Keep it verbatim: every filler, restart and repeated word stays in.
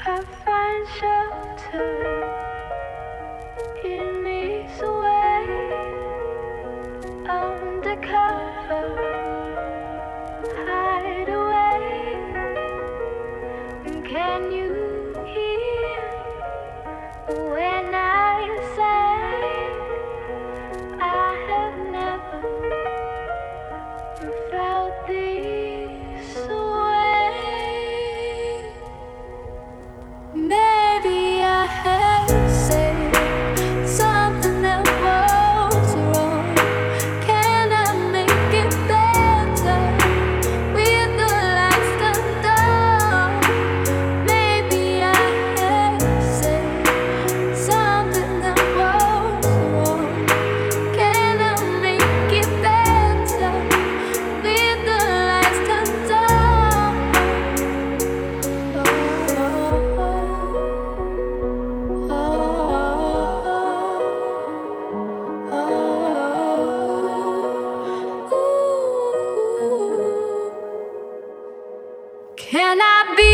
I find shelter in these ways, undercover, hide away. Can you hear when I say I have never felt this way? Maybe I have said something that was wrong. Can I make it better with the lights turned on? Maybe I have said something that was wrong. Can I make it better with the lights turned on? Oh, oh, oh, oh, ooh. Can I be